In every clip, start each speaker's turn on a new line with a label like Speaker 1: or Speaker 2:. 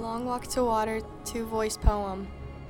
Speaker 1: Long Walk to Water two-voice poem.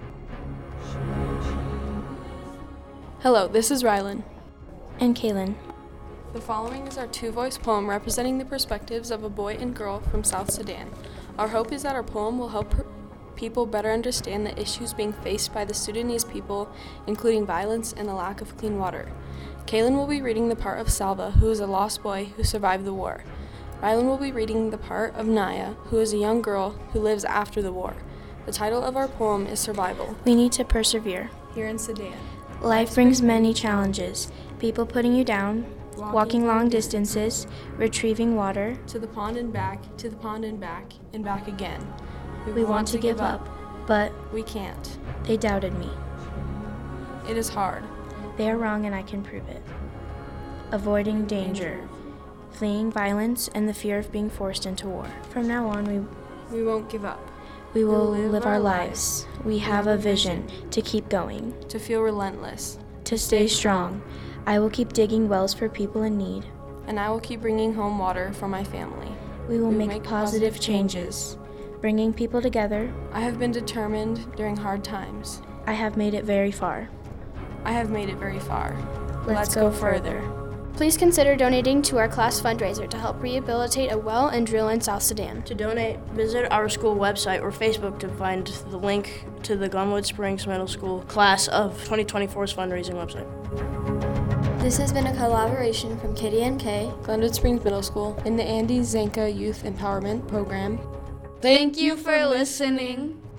Speaker 2: Hello, this is Rylan.
Speaker 3: And Kaylin.
Speaker 2: The following is our two-voice poem representing the perspectives of a boy and girl from South Sudan. Our hope is that our poem will help people better understand the issues being faced by the Sudanese people, including violence and the lack of clean water. Kaylin will be reading the part of Salva, who is a lost boy who survived the war. Rylan will be reading the part of Naya, who is a young girl who lives after the war. The title of our poem is Survival.
Speaker 3: We need to persevere.
Speaker 2: Here in Sudan,
Speaker 3: Life brings many challenges. People putting you down, walking long distances, retrieving water.
Speaker 2: to the pond and back, to the pond and back again.
Speaker 3: We want to give up, but
Speaker 2: We can't.
Speaker 3: they doubted me.
Speaker 2: It is hard.
Speaker 3: They are wrong and I can prove it. Avoiding danger, fleeing violence and the fear of being forced into war. From now on,
Speaker 2: We won't give up.
Speaker 3: we will live our lives. We have a vision to keep going,
Speaker 2: To feel relentless.
Speaker 3: to stay strong. I will keep digging wells for people in need.
Speaker 2: And I will keep bringing home water for my family.
Speaker 3: We will
Speaker 2: We will
Speaker 3: make
Speaker 2: make
Speaker 3: positive
Speaker 2: positive
Speaker 3: changes, bringing people together.
Speaker 2: I have been determined during hard times.
Speaker 3: I have made it very far.
Speaker 2: I have made it very far.
Speaker 3: Let's go further.
Speaker 4: Please consider donating to our class fundraiser to help rehabilitate a well and drill in South Sudan.
Speaker 5: To donate, visit our school website or Facebook to find the link to the Glenwood Springs Middle School class of 2024's fundraising website.
Speaker 6: This has been a collaboration from Kitty and Kay,
Speaker 2: Glenwood Springs Middle School, in the Andy Zanka Youth Empowerment Program.
Speaker 7: Thank you for listening.